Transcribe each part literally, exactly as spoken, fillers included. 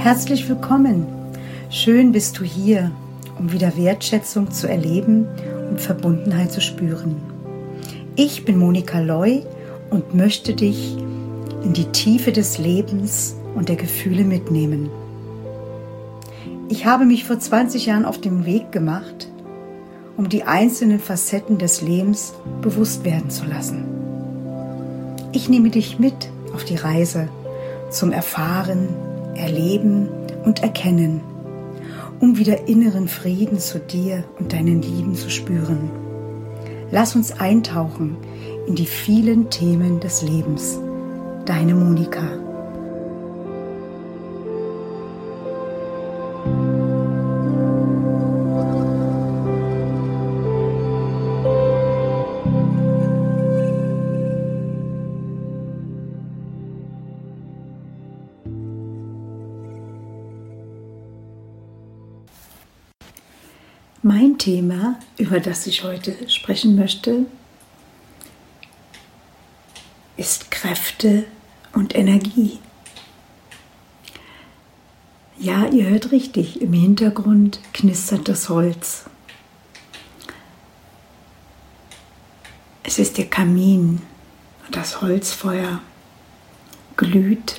Herzlich willkommen. Schön bist du hier, um wieder Wertschätzung zu erleben und Verbundenheit zu spüren. Ich bin Monika Loy und möchte dich in die Tiefe des Lebens und der Gefühle mitnehmen. Ich habe mich vor zwanzig Jahren auf den Weg gemacht, um die einzelnen Facetten des Lebens bewusst werden zu lassen. Ich nehme dich mit auf die Reise zum Erfahren, Erleben und Erkennen, um wieder inneren Frieden zu dir und deinen Lieben zu spüren. Lass uns eintauchen in die vielen Themen des Lebens. Deine Monika. Mein Thema, über das ich heute sprechen möchte, ist Kräfte und Energie. Ja, ihr hört richtig, im Hintergrund knistert das Holz. Es ist der Kamin und das Holzfeuer glüht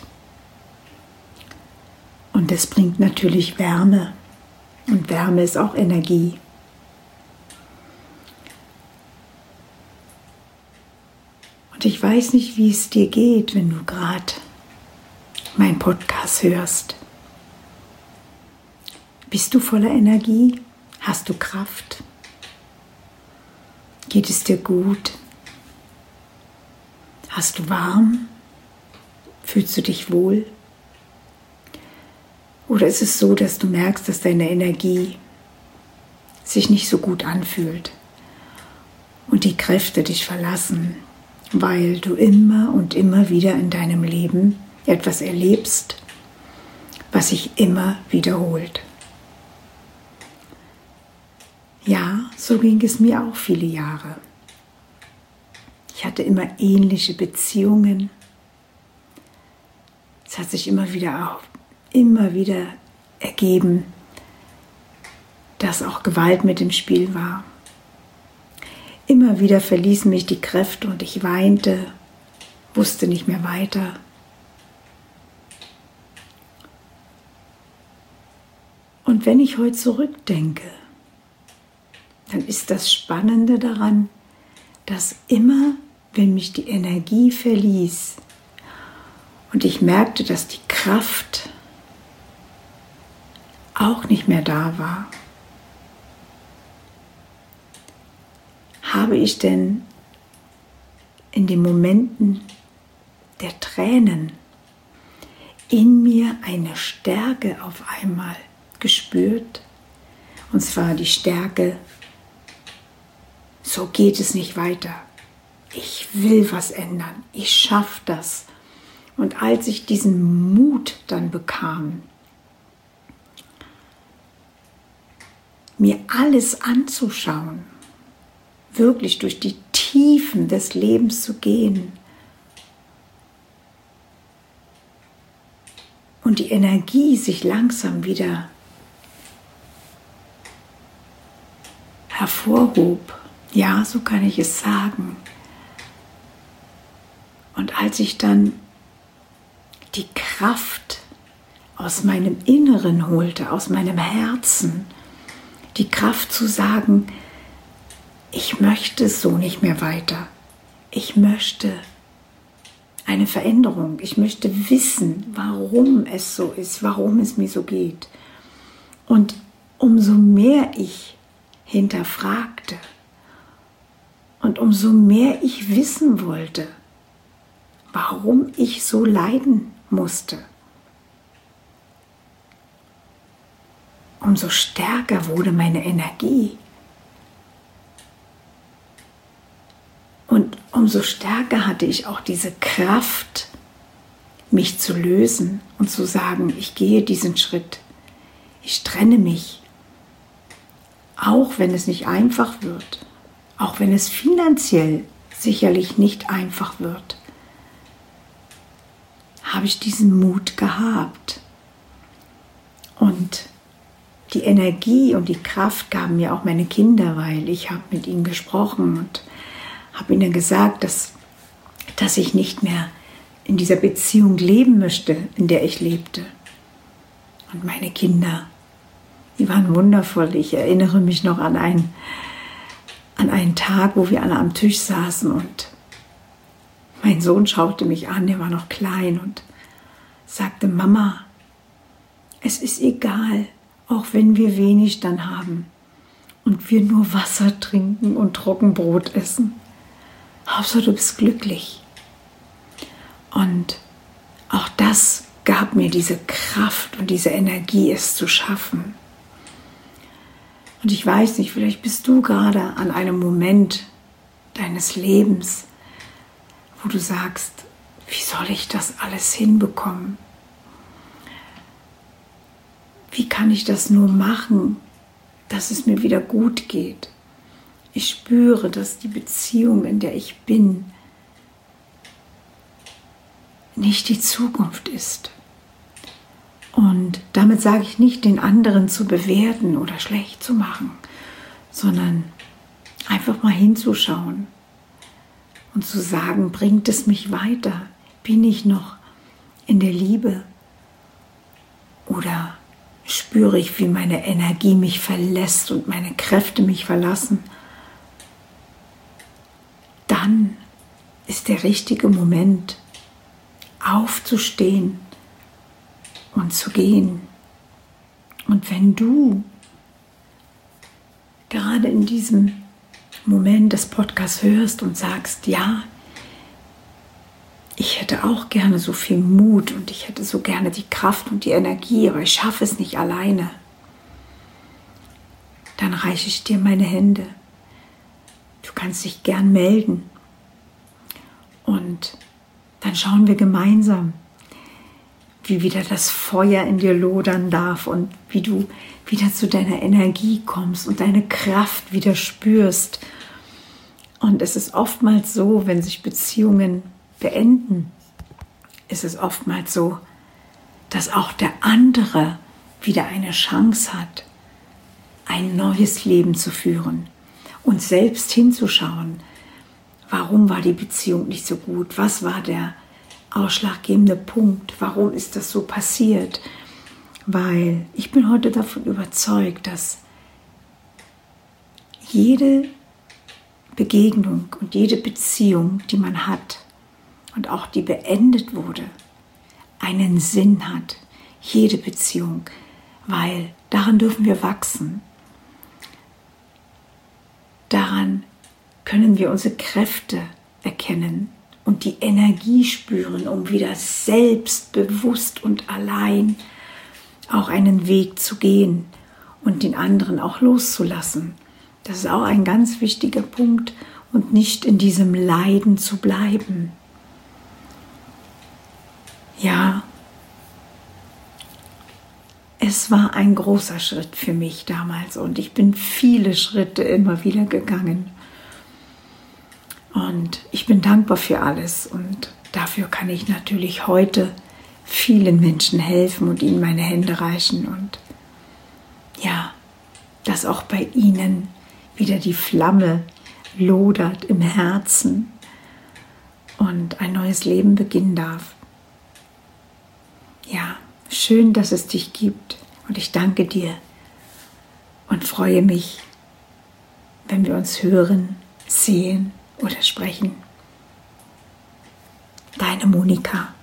und es bringt natürlich Wärme. Und Wärme ist auch Energie. Und ich weiß nicht, wie es dir geht, wenn du gerade meinen Podcast hörst. Bist du voller Energie? Hast du Kraft? Geht es dir gut? Hast du warm? Fühlst du dich wohl? Oder ist es so, dass du merkst, dass deine Energie sich nicht so gut anfühlt und die Kräfte dich verlassen, weil du immer und immer wieder in deinem Leben etwas erlebst, was sich immer wiederholt? Ja, so ging es mir auch viele Jahre. Ich hatte immer ähnliche Beziehungen. Es hat sich immer wieder auf immer wieder ergeben, dass auch Gewalt mit im Spiel war. Immer wieder verließen mich die Kräfte und ich weinte, wusste nicht mehr weiter. Und wenn ich heute zurückdenke, dann ist das Spannende daran, dass immer, wenn mich die Energie verließ und ich merkte, dass die Kraft auch nicht mehr da war, habe ich denn in den Momenten der Tränen in mir eine Stärke auf einmal gespürt. Und zwar die Stärke, so geht es nicht weiter. Ich will was ändern. Ich schaffe das. Und als ich diesen Mut dann bekam, mir alles anzuschauen, wirklich durch die Tiefen des Lebens zu gehen und die Energie sich langsam wieder hervorhob, ja, so kann ich es sagen. Und als ich dann die Kraft aus meinem Inneren holte, aus meinem Herzen, die Kraft zu sagen, ich möchte so nicht mehr weiter. Ich möchte eine Veränderung. Ich möchte wissen, warum es so ist, warum es mir so geht. Und umso mehr ich hinterfragte und umso mehr ich wissen wollte, warum ich so leiden musste, umso stärker wurde meine Energie. Und umso stärker hatte ich auch diese Kraft, mich zu lösen und zu sagen, ich gehe diesen Schritt. Ich trenne mich. Auch wenn es nicht einfach wird. Auch wenn es finanziell sicherlich nicht einfach wird. Habe ich diesen Mut gehabt. Und die Energie und die Kraft gaben mir auch meine Kinder, weil ich habe mit ihnen gesprochen und habe ihnen gesagt, dass, dass ich nicht mehr in dieser Beziehung leben möchte, in der ich lebte. Und meine Kinder, die waren wundervoll. Ich erinnere mich noch an einen, an einen Tag, wo wir alle am Tisch saßen und mein Sohn schaute mich an, der war noch klein und sagte, Mama, es ist egal, auch wenn wir wenig dann haben und wir nur Wasser trinken und Trockenbrot essen. Hauptsache, du bist glücklich. Und auch das gab mir diese Kraft und diese Energie, es zu schaffen. Und ich weiß nicht, vielleicht bist du gerade an einem Moment deines Lebens, wo du sagst, wie soll ich das alles hinbekommen? Wie kann ich das nur machen, dass es mir wieder gut geht? Ich spüre, dass die Beziehung, in der ich bin, nicht die Zukunft ist. Und damit sage ich nicht, den anderen zu bewerten oder schlecht zu machen, sondern einfach mal hinzuschauen und zu sagen, bringt es mich weiter? Bin ich noch in der Liebe? Oder spüre ich, wie meine Energie mich verlässt und meine Kräfte mich verlassen? Dann ist der richtige Moment, aufzustehen und zu gehen. Und wenn du gerade in diesem Moment des Podcasts hörst und sagst, ja, ich hätte auch gerne so viel Mut und ich hätte so gerne die Kraft und die Energie, aber ich schaffe es nicht alleine, dann reiche ich dir meine Hände. Du kannst dich gern melden und dann schauen wir gemeinsam, wie wieder das Feuer in dir lodern darf und wie du wieder zu deiner Energie kommst und deine Kraft wieder spürst. Und es ist oftmals so, wenn sich Beziehungen beenden, ist es oftmals so, dass auch der andere wieder eine Chance hat, ein neues Leben zu führen und selbst hinzuschauen, warum war die Beziehung nicht so gut, was war der ausschlaggebende Punkt, warum ist das so passiert, weil ich bin heute davon überzeugt, dass jede Begegnung und jede Beziehung, die man hat und auch die beendet wurde, einen Sinn hat. Jede Beziehung, weil daran dürfen wir wachsen. Daran können wir unsere Kräfte erkennen und die Energie spüren, um wieder selbstbewusst und allein auch einen Weg zu gehen und den anderen auch loszulassen. Das ist auch ein ganz wichtiger Punkt und nicht in diesem Leiden zu bleiben. Ja, es war ein großer Schritt für mich damals und ich bin viele Schritte immer wieder gegangen. Und ich bin dankbar für alles und dafür kann ich natürlich heute vielen Menschen helfen und ihnen meine Hände reichen und ja, dass auch bei ihnen wieder die Flamme lodert im Herzen und ein neues Leben beginnen darf. Ja, schön, dass es dich gibt und ich danke dir und freue mich, wenn wir uns hören, sehen oder sprechen. Deine Monika.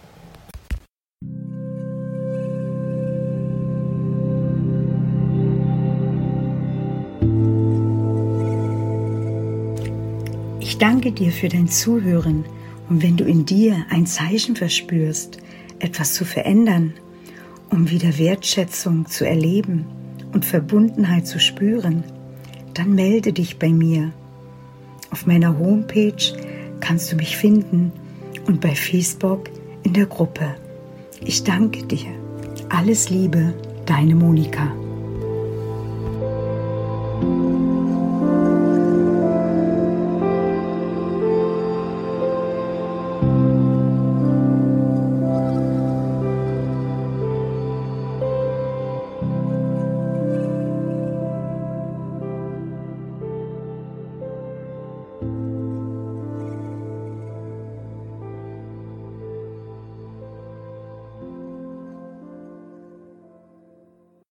Ich danke dir für dein Zuhören und wenn du in dir ein Zeichen verspürst, etwas zu verändern, um wieder Wertschätzung zu erleben und Verbundenheit zu spüren, dann melde dich bei mir. Auf meiner Homepage kannst du mich finden und bei Facebook in der Gruppe. Ich danke dir. Alles Liebe, deine Monika.